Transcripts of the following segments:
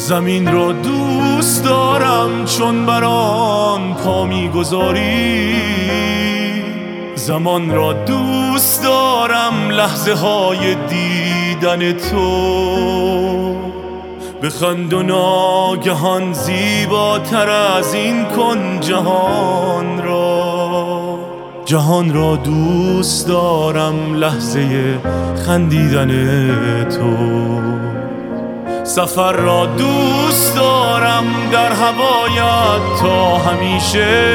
زمین را دوست دارم چون بران پا می‌گذاری، زمان را دوست دارم لحظه های دیدن تو. بخند و ناگهان زیباتر از این کن جهان را، جهان را دوست دارم لحظه خندیدن تو. سفر را دوست دارم در هوایت تا همیشه،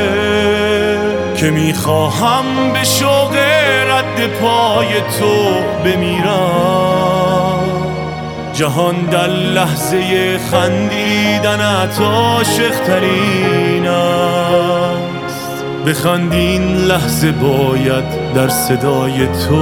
که میخواهم به شوق رد پای تو بمیرم. جهان در لحظه خندیدنت عاشق ترین است، بخند این لحظه باید در صدای تو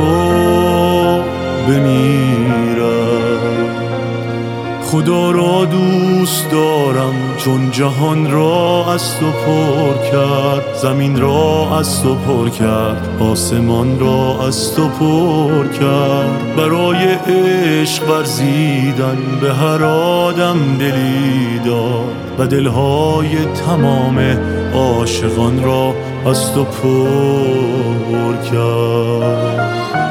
بمیرم. خدا را دوست دارم چون جهان را از تو پر کرد، زمین را از تو پر کرد، آسمان را از تو پر کرد. برای عشق ورزیدن به هر آدم دلی داد و دلهای تمام عاشقان را از تو پر کرد.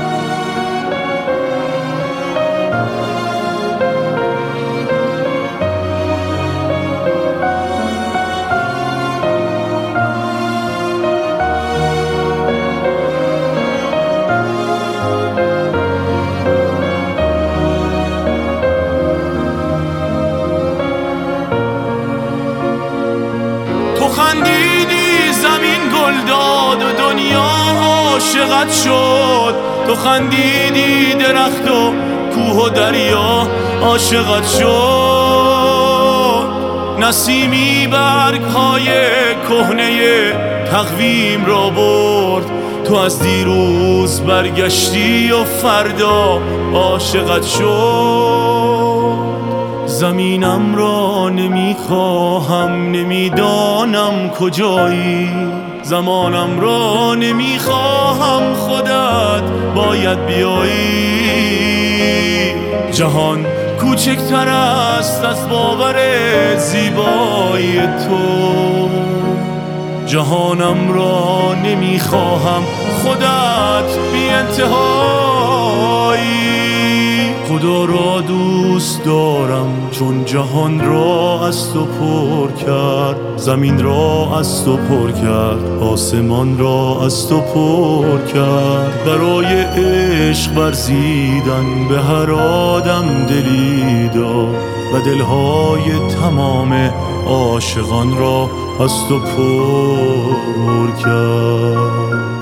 خندیدی زمین گل داد و دنیا عاشقت شد، تو خندیدی درخت و کوه و دریا عاشقت شد. نسیمی برگ‌های کهنه تقویم را برد، تو از دیروز برگشتی و فردا عاشقت شد. زمینم را نمیخواهم، نمیدانم کجایی، زمانم را نمیخواهم، خودت باید بیایی. جهان کوچکتر است از باور زیبایی تو، جهانم را نمیخواهم، خودت بی انتهایی. خدا را دوست دارم چون جهان را از تو پر کرد، زمین را از تو پر کرد، آسمان را از تو پر کرد. برای عشق ورزیدن به هر آدم دلی داد و دلهای تمام عاشقان را از تو پر کرد.